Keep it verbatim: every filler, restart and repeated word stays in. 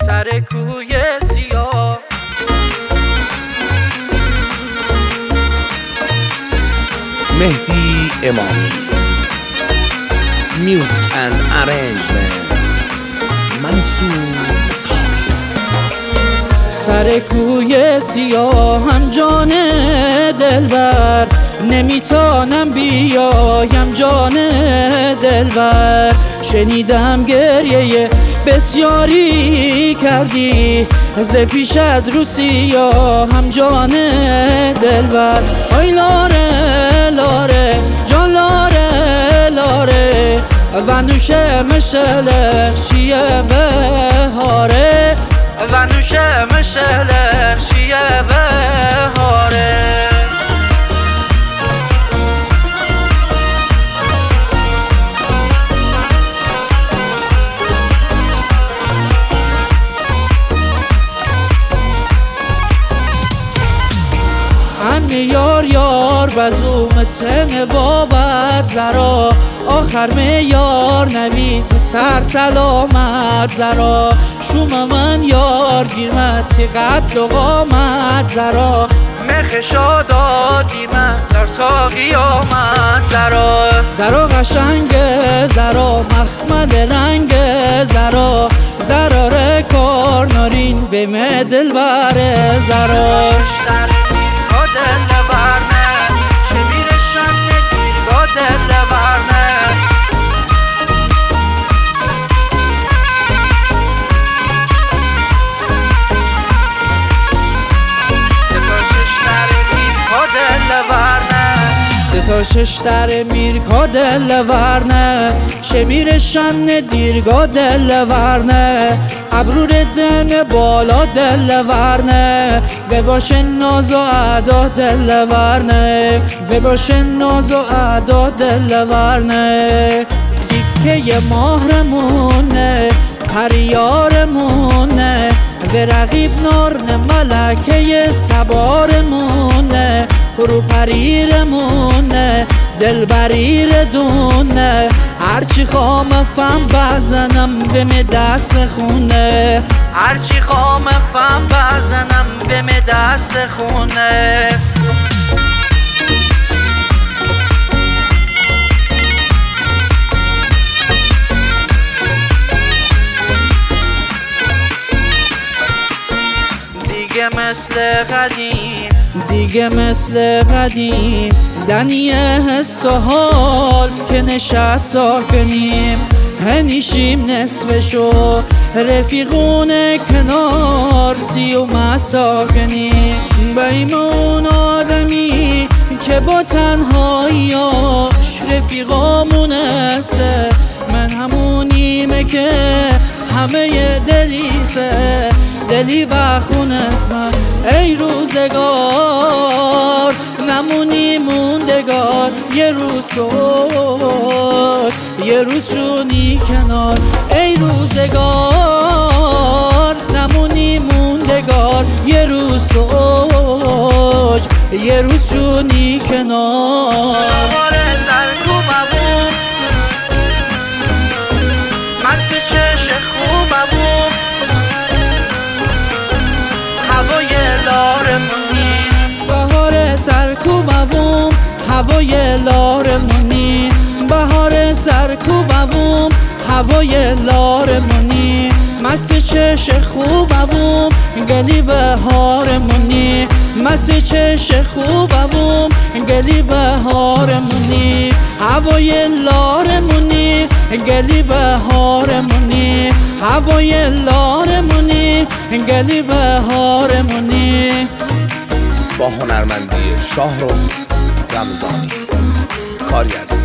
سر کوی سیاه. مهدی امامی. میوزیک اند ارنجمنت منصور اسحاقی. سر کوی سیاه هم جان دلبر، نمیتونم بیایم جان دلبر. شنیدم گریه بسیاری کردی ز پیشت رو سیاه هم جان دلبر. آی لاره لاره جان لاره لاره و نوشه مشلق چیه بهاره و نوشه مشلق چیه بهاره. ان یار یار بزوم تن بابت زرا، آخر میار نوید سر سلامت زرا. شوم من یار گیرمت قد و قامت زرا، مخشا دادی من در تا قیامت زرا. زرا قشنگ زرا مخمل رنگ زرا، زرار کار نارین به مدل بر زرا. دل ورنه شمیر شن دیرگاه دل ورنه. دتا ششتر میرکا دل ورنه، شمیر شن دیرگاه دل ورنه. ابرور دن بالا دل ورنه، و باشه ناز و ادا دل ورنه، و باشه ناز و ادا دل ورنه. تیکه مهرمونه پریارمونه، و رقیب نارن ملکه سبارمونه. رو پریرمونه دل بریر دونه، هرچی خام فهم بزنم به می دست خونه، هرچی خام فهم بزنم به می دست خونه. دیگه مثل قدیم دیگه مثل قدیم، دنی حس و حال که نشست ساکنیم. هنیشیم نصفشو رفیقون کنار سی و مساکنیم. بیم اون آدمی که با تنهاییاش رفیقامونسته، من همونیمه که همه دلیسه، دلی و خونست من. ای روزگار نمونی موندگار، یه روز شد یه روز شونی کنار. ای روزگار نمونی موندگار، یه روز شد یه روز شونی کنار. بهار سرکوبم هوای لارمونی، بهار سرکوبم هوای لارمونی. مست چش خوبم گلی بهارمونی، مست چش خوبم گلی بهارمونی. هوای لارمونی گلی بهارمونی، هوای لارمونی گلی بهارمونی. با هنرمندی شاهرخ رمضانی، کاری از